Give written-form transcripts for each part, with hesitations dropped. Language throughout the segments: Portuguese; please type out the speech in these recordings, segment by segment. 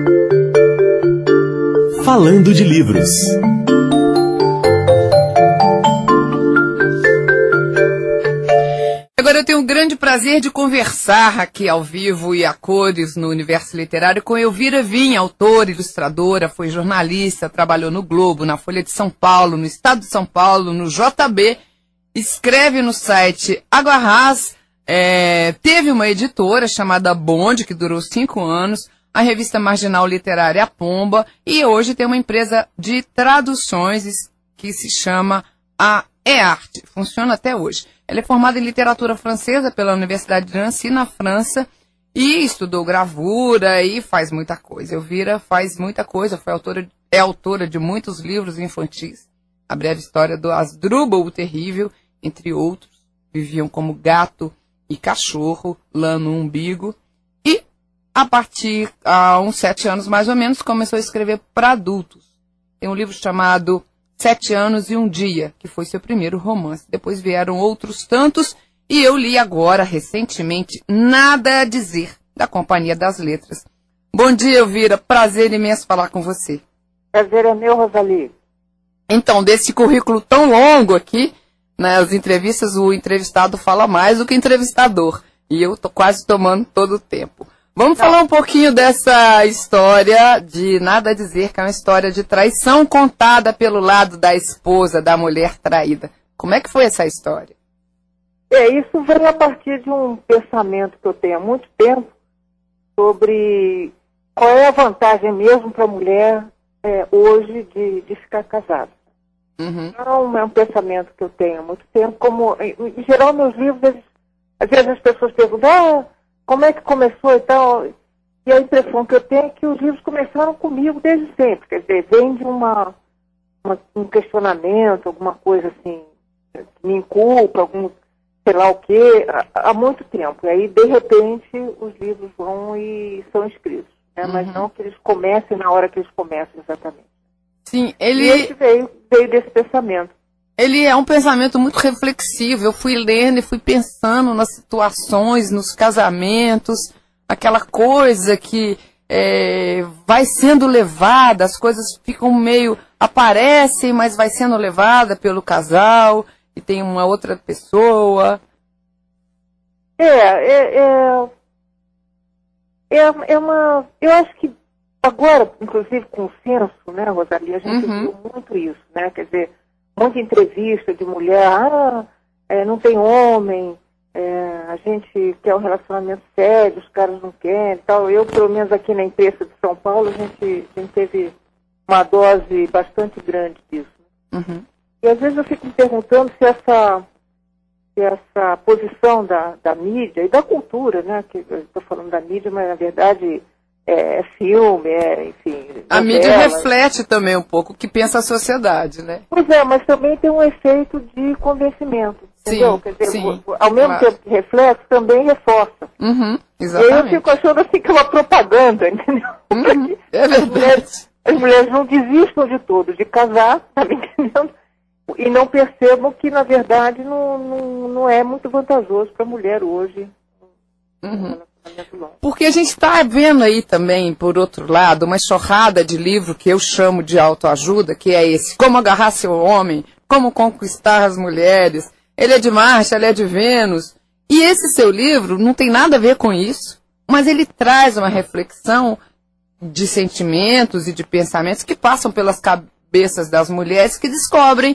Falando de livros. Agora eu tenho o grande prazer de conversar aqui ao vivo e a cores no Universo Literário com Elvira Vinha, autora, ilustradora, foi jornalista, trabalhou no Globo, na Folha de São Paulo, no Estado de São Paulo, no JB, escreve no site Aguarrás, teve uma editora chamada Bond, que durou 5 anos, a revista marginal literária A Pomba, e hoje tem uma empresa de traduções que se chama a E-Arte, funciona até hoje. Ela é formada em literatura francesa pela Universidade de Nancy, na França, e estudou gravura e faz muita coisa. Elvira faz muita coisa, é autora de muitos livros infantis. A breve história do Asdrubal o Terrível, entre outros. Viviam como gato e cachorro, lã no umbigo. E, há uns 7 anos mais ou menos, começou a escrever para adultos. Tem um livro chamado 7 anos e um dia, que foi seu primeiro romance. Depois vieram outros tantos, e eu li agora, recentemente, Nada a Dizer, da Companhia das Letras. Bom dia, Elvira. Prazer imenso falar com você. Prazer é meu, Rosalie. Então, desse currículo tão longo aqui, nas entrevistas, o entrevistado fala mais do que o entrevistador. E eu tô quase tomando todo o tempo. Vamos falar um pouquinho dessa história de Nada a Dizer, que é uma história de traição contada pelo lado da esposa, da mulher traída. Como é que foi essa história? Isso veio a partir de um pensamento que eu tenho há muito tempo sobre qual é a vantagem mesmo para a mulher hoje de ficar casada. Uhum. Então, é um pensamento que eu tenho há muito tempo. Como, em geral, meus livros, às vezes as pessoas perguntam, como é que começou e tal? E a impressão que eu tenho é que os livros começaram comigo desde sempre. Quer dizer, vem de um questionamento, alguma coisa assim, que me inculpa, algum sei lá o quê, há muito tempo. E aí, de repente, os livros vão e são escritos. Né? Uhum. Mas não que eles comecem na hora que eles começam exatamente. Sim, E esse veio desse pensamento. Ele é um pensamento muito reflexivo. Eu fui lendo e fui pensando nas situações, nos casamentos, aquela coisa que vai sendo levada, as coisas ficam meio... aparecem, mas vai sendo levada pelo casal e tem uma outra pessoa. Eu acho que agora, inclusive com o censo, né, Rosalie, a gente viu muito isso, né? Quer dizer, muita entrevista de mulher, não tem homem, a gente quer um relacionamento sério, os caras não querem e tal. Eu, pelo menos aqui na imprensa de São Paulo, a gente teve uma dose bastante grande disso. Uhum. E às vezes eu fico me perguntando se essa posição da mídia e da cultura, né, que eu estou falando da mídia, mas na verdade é filme, enfim... A novela. mídia reflete também um pouco o que pensa a sociedade, né? Pois é, mas também tem um efeito de convencimento, entendeu? Quer dizer, sim, ao mesmo tempo que reflete, também reforça. Uhum, E aí exatamente. eu fico achando assim que é uma propaganda, entendeu? Uhum, é verdade. As mulheres não desistam de tudo, de casar, tá me entendendo? E não percebam que, na verdade, não é muito vantajoso para a mulher hoje. Uhum. Porque a gente está vendo aí também, por outro lado, uma enxurrada de livro que eu chamo de autoajuda, que é esse: Como Agarrar Seu Homem, Como Conquistar as Mulheres, ele é de Marte, ela é de Vênus. E esse seu livro não tem nada a ver com isso, mas ele traz uma reflexão de sentimentos e de pensamentos que passam pelas cabeças das mulheres, que descobrem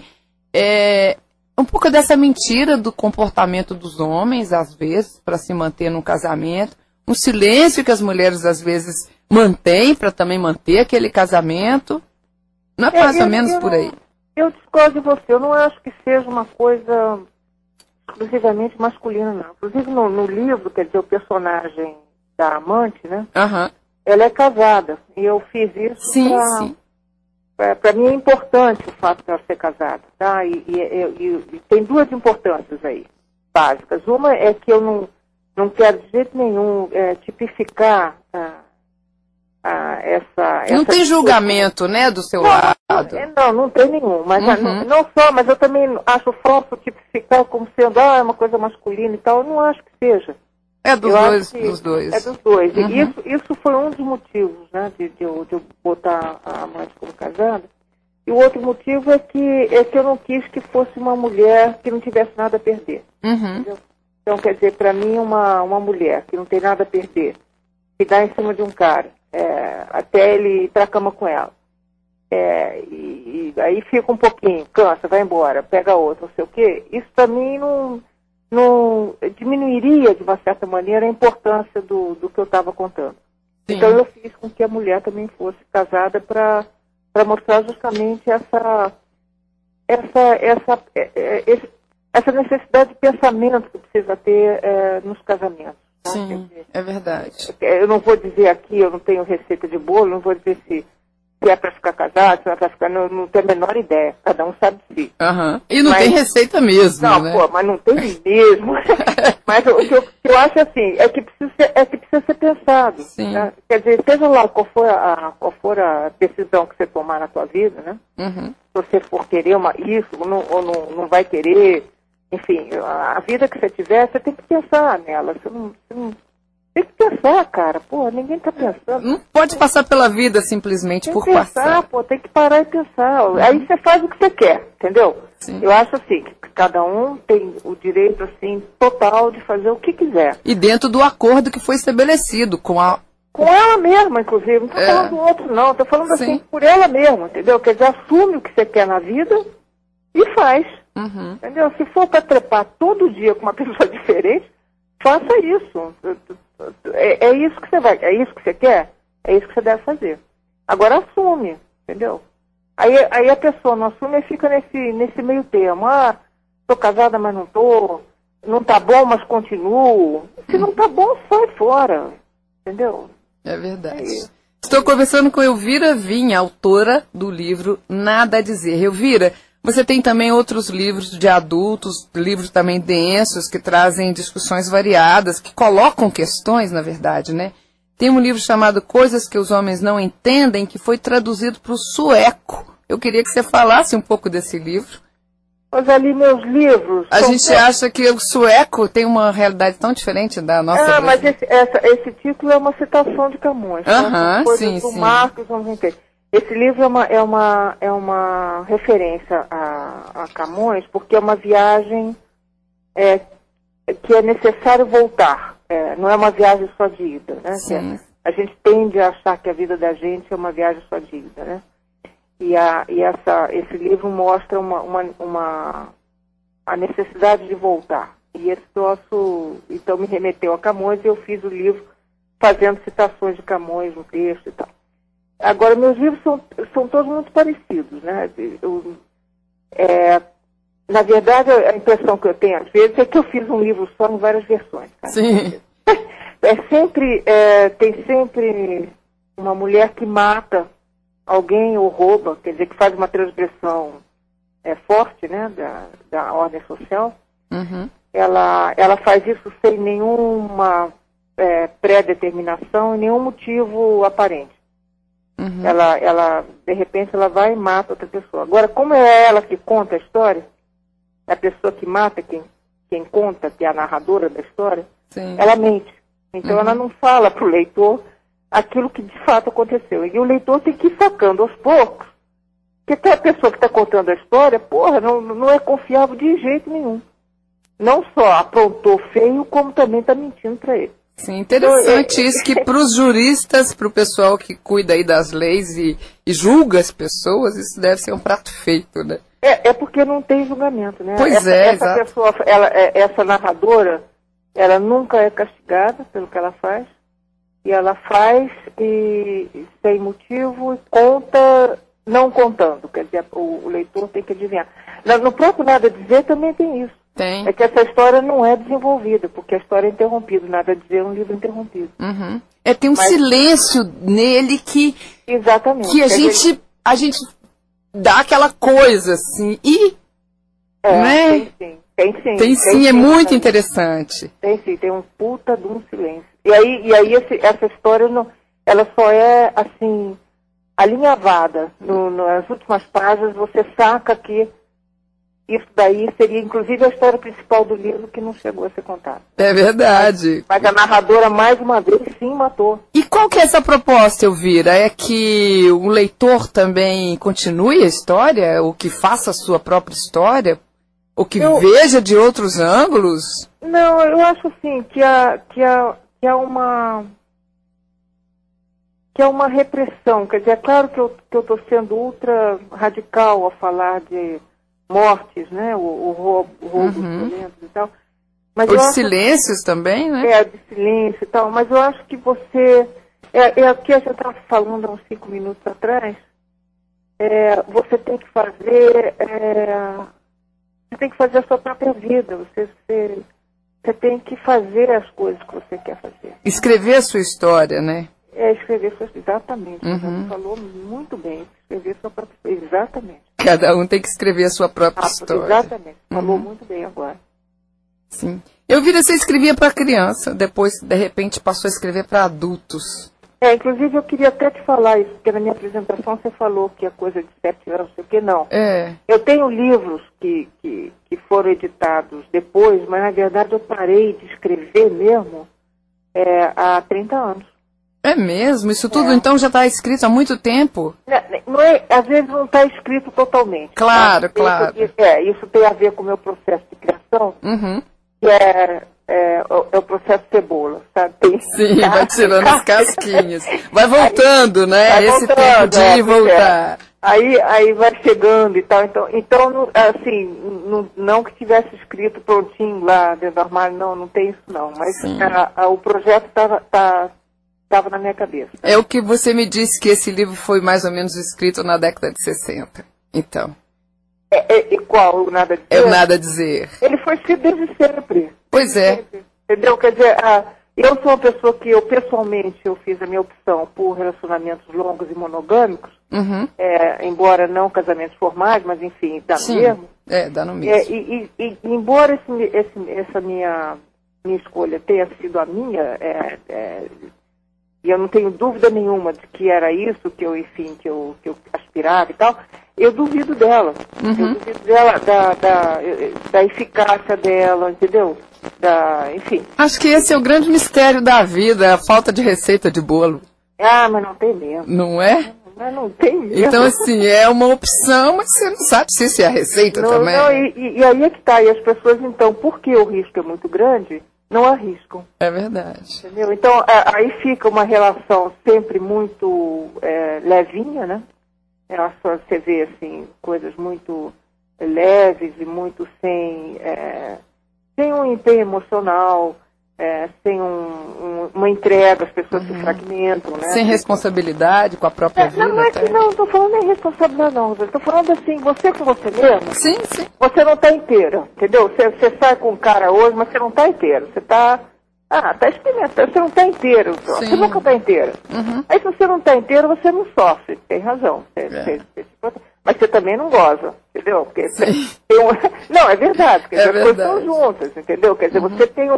um pouco dessa mentira do comportamento dos homens, às vezes, para se manter num casamento, um silêncio que as mulheres, às vezes, mantêm para também manter aquele casamento. Não é mais ou menos por aí? Eu discordo de você. Eu não acho que seja uma coisa exclusivamente masculina, não. Inclusive, no livro, quer dizer, o personagem da amante, né? Uhum. Ela é casada. E eu fiz isso sim. Para mim é importante o fato de ela ser casada, tá? E tem 2 importâncias aí, básicas. Uma é que eu não quero de jeito nenhum tipificar essa... Não tem julgamento, né, do seu lado? Não tem nenhum. Mas mas eu também acho falso tipificar como sendo uma coisa masculina e tal. Eu não acho que seja. É dos Eu dois, acho que dos dois. É dos dois. Uhum. E isso foi um dos motivos, né, de eu botar a amante como casada. E o outro motivo é que eu não quis que fosse uma mulher que não tivesse nada a perder. Uhum. Entendeu? Então, quer dizer, para mim, uma mulher que não tem nada a perder, que dá em cima de um cara, até ele ir pra cama com ela. E aí fica um pouquinho, cansa, vai embora, pega outro, não sei o quê. Isso para mim não diminuiria, de uma certa maneira, a importância do que eu estava contando. Sim. Então eu fiz com que a mulher também fosse casada para mostrar justamente essa necessidade de pensamento que precisa ter nos casamentos. Tá? Sim, é verdade. Eu não vou dizer aqui, eu não tenho receita de bolo, não vou dizer se é para ficar casado, se não é para ficar, não tenho a menor ideia. Cada um sabe de si. Uhum. E não tem receita mesmo, não, né? Pô, mas não tem mesmo. Mas o que eu acho assim, é que precisa ser pensado. Sim. Né? Quer dizer, seja lá qual for a decisão que você tomar na tua vida, né? Uhum. Se você for querer isso ou não vai querer, enfim, a vida que você tiver, você tem que pensar nela. Você não tem que pensar, cara. Pô, ninguém tá pensando. Não pode passar pela vida simplesmente por passar. Pô, tem que parar e pensar. Aí você faz o que você quer, entendeu? Sim. Eu acho assim, que cada um tem o direito, assim, total de fazer o que quiser. E dentro do acordo que foi estabelecido com ela mesma, inclusive. Não tô falando do outro, não. Tô falando assim, por ela mesma, entendeu? Quer dizer, assume o que você quer na vida e faz. Uhum. Entendeu? Se for para trepar todo dia com uma pessoa diferente, faça isso. É isso que você vai. É isso que você quer? É isso que você deve fazer. Agora assume, entendeu? Aí a pessoa não assume e fica nesse meio termo. Ah, tô casada, mas não tô. Não tá bom, mas continuo. Se não tá bom, sai fora. Entendeu? É verdade. Estou conversando com Elvira Vinha, autora do livro Nada a Dizer. Elvira, você tem também outros livros de adultos, livros também densos, que trazem discussões variadas, que colocam questões, na verdade, né? Tem um livro chamado Coisas que os Homens Não Entendem, que foi traduzido para o sueco. Eu queria que você falasse um pouco desse livro. Mas ali meus livros... A gente acha que o sueco tem uma realidade tão diferente da nossa. Mas esse título é uma citação de Camões. Sim, do sim. Marcos, vamos entender. Esse livro é uma referência a Camões, porque é uma viagem que é necessário voltar. Não é uma viagem só de ida, né? Sim. A gente tende a achar que a vida da gente é uma viagem só de ida, né? Esse livro mostra a necessidade de voltar. E esse troço, então, me remeteu a Camões e eu fiz o livro fazendo citações de Camões no texto e tal. Agora, meus livros são todos muito parecidos, né? Na verdade, a impressão que eu tenho, às vezes, é que eu fiz um livro só em várias versões. Tá? Sim. Tem sempre uma mulher que mata alguém ou rouba, quer dizer, que faz uma transgressão forte, né, da ordem social. Uhum. Ela faz isso sem nenhuma pré-determinação e nenhum motivo aparente. Uhum. De repente, ela vai e mata outra pessoa. Agora, como é ela que conta a história, a pessoa que mata quem conta, que é a narradora da história, Sim. ela mente. Então, ela não fala para o leitor aquilo que de fato aconteceu. E o leitor tem que ir sacando aos poucos que aquela pessoa que está contando a história, não é confiável de jeito nenhum. Não só aprontou feio, como também está mentindo para ele. Sim, interessante isso, que para os juristas, para o pessoal que cuida aí das leis e julga as pessoas, isso deve ser um prato feito, né? É porque não tem julgamento, né? Pois essa pessoa, essa narradora, ela nunca é castigada pelo que ela faz, e ela faz sem motivo e conta não contando, quer dizer, o leitor tem que adivinhar. No próprio Nada a Dizer também tem isso. Tem. É que essa história não é desenvolvida, porque a história é interrompida. Nada a Dizer é um livro interrompido. Uhum. Tem um silêncio nele que... Exatamente. Que a gente dá aquela coisa, assim, né? Tem sim, é muito interessante. Tem um puta de um silêncio. E aí essa história, ela só é, assim, alinhavada. Nas últimas páginas, você saca que isso daí seria, inclusive, a história principal do livro que não chegou a ser contada. É verdade. Mas a narradora, mais uma vez, sim, matou. E qual que é essa proposta, Elvira? É que o leitor também continue a história? Ou que faça a sua própria história? Ou que veja de outros ângulos? Não, eu acho assim, que há uma repressão. Quer dizer, é claro que eu estou sendo ultra radical ao falar de mortes, né? O roubo violentos e tal. Mas Ou de silêncios também, né? De silêncio e tal. Mas eu acho que você... É o que a gente estava falando há uns 5 minutos atrás. Você tem que fazer... Você tem que fazer a sua própria vida. Você tem que fazer as coisas que você quer fazer. Escrever a sua história, né? Escrever sua... Exatamente. Você falou muito bem. Escrever sua própria história. Exatamente. Cada um tem que escrever a sua própria história. Exatamente. Falou muito bem agora. Sim. Elvira, você escrevia para criança, depois, de repente, passou a escrever para adultos. Inclusive, eu queria até te falar isso, porque na minha apresentação você falou que é coisa de 7 anos, não sei o que, não. Eu tenho livros que foram editados depois, mas, na verdade, eu parei de escrever mesmo há 30 anos. É mesmo? Isso tudo, então, já está escrito há muito tempo? Não é, às vezes não está escrito totalmente. Claro, claro. Isso tem a ver com o meu processo de criação, que é o processo cebola, sabe? Sim, vai tirando as casquinhas. Vai voltando, né? Vai esse voltando, tempo de ir e voltar. Aí vai chegando e tal. Então assim, não que tivesse escrito prontinho lá dentro do armário, não tem isso não. Mas o projeto estava na minha cabeça. É o que você me disse, que esse livro foi mais ou menos escrito na década de 60. Então. Qual? O Nada a Dizer? É o Nada a Dizer. Ele foi escrito desde sempre. Pois é. Entendeu? Quer dizer, eu sou uma pessoa que pessoalmente, eu fiz a minha opção por relacionamentos longos e monogâmicos, embora não casamentos formais, mas enfim, dá no mesmo. Dá no mesmo. E embora essa minha escolha tenha sido a minha, e eu não tenho dúvida nenhuma de que era isso que eu aspirava e tal, eu duvido dela. Eu duvido dela, da eficácia dela, entendeu? Enfim. Acho que esse é o grande mistério da vida, a falta de receita de bolo. Mas não tem mesmo. Não é? Mas não tem mesmo. Então, assim, é uma opção, mas você não sabe se isso é a receita também. Não, e aí é que tá. E as pessoas, então, porque o risco é muito grande, não arriscam. É verdade. Entendeu? Então, aí fica uma relação sempre muito levinha, né? Você vê, assim, coisas muito leves e muito sem um empenho emocional, sem uma entrega, as pessoas se fragmentam, né? Sem responsabilidade com a própria vida. Não estou falando nem responsabilidade, não. Estou falando assim, você com você mesmo. Sim. Você não está inteira, entendeu? Você sai com um cara hoje, mas você não está inteiro. Você está... está experimentando. Você não está inteiro. Você nunca está inteira. Aí se você não está inteiro, você não sofre. Tem razão. Mas você também não goza, entendeu? Porque não, é verdade. Quer dizer, as coisas estão juntas, entendeu? Quer dizer, você tem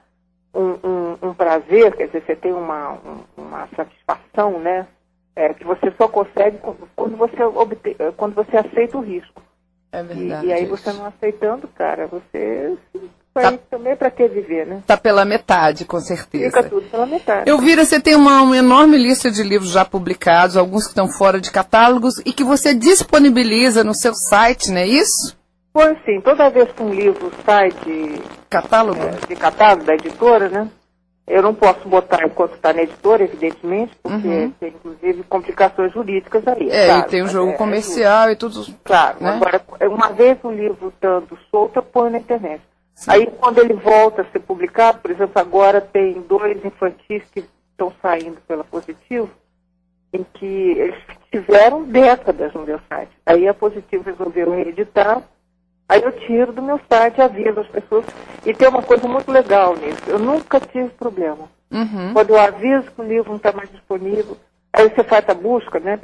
um prazer, quer dizer, você tem uma satisfação, né? Que você só consegue quando você aceita o risco. É verdade. E aí você não aceitando, cara, você também para que viver, né? Tá pela metade, com certeza. Fica tudo pela metade. Elvira, você tem uma enorme lista de livros já publicados, alguns que estão fora de catálogos e que você disponibiliza no seu site, não é isso? Pois sim, toda vez que um livro sai de catálogo da editora, né? Eu não posso botar enquanto está na editora, evidentemente, porque tem inclusive complicações jurídicas aí. Claro, e tem um jogo comercial e tudo. Claro, né? Agora, uma vez o livro estando solto, eu ponho na internet. Sim. Aí quando ele volta a ser publicado, por exemplo, agora tem 2 infantis que estão saindo pela Positivo, em que eles tiveram décadas no meu site. Aí a Positivo resolveu reeditar. Aí eu tiro do meu site, aviso as pessoas. E tem uma coisa muito legal nisso. Eu nunca tive problema. Quando eu aviso que o livro não está mais disponível, aí você faz a busca, né,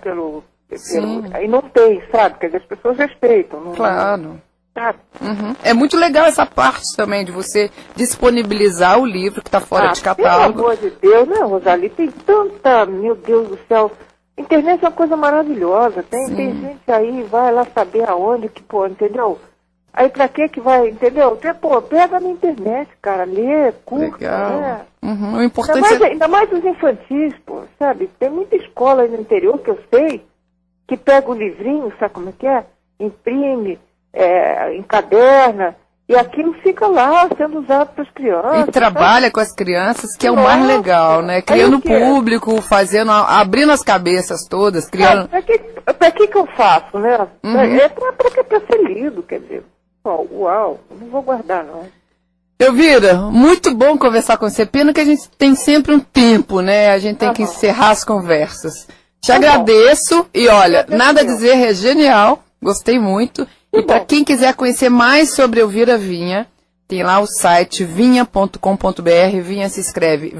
aí não tem, sabe? Quer dizer, as pessoas respeitam. Claro. Sabe? É muito legal essa parte também, de você disponibilizar o livro que está fora de catálogo. Pelo amor de Deus, né, Rosalie? Tem tanta, meu Deus do céu... Internet é uma coisa maravilhosa. Tem gente aí, vai lá saber aonde, entendeu? Aí pra que vai, entendeu? Pô, pega na internet, cara, lê, curta, Legal. né? O importante Ainda mais os infantis, pô, sabe? Tem muita escola aí no interior que eu sei, que pega o livrinho, sabe como é que é? Imprime, encaderna, e aquilo fica lá sendo usado para as crianças. E trabalha com as crianças, que é o mais legal, né? Criando público, abrindo as cabeças todas, criando... Para que eu faço, né? É para ser lido, quer dizer. Uau, não vou guardar, não. Elvira, muito bom conversar com você. Pena que a gente tem sempre um tempo, né? A gente tem que encerrar as conversas. Te agradeço e olha, nada a dizer, é genial, gostei muito. E para quem quiser conhecer mais sobre Elvira Vinha, tem lá o site vinha.com.br, Vinha se escreve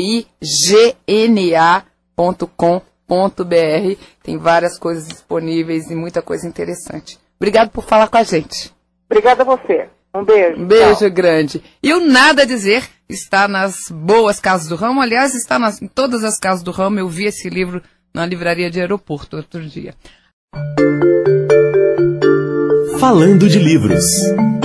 vigna.com.br, tem várias coisas disponíveis e muita coisa interessante. Obrigado por falar com a gente. Obrigada a você. Um beijo. Um beijo grande. E o Nada a Dizer está nas boas casas do ramo, aliás, está em todas as casas do ramo. Eu vi esse livro na livraria de aeroporto outro dia. Falando de livros.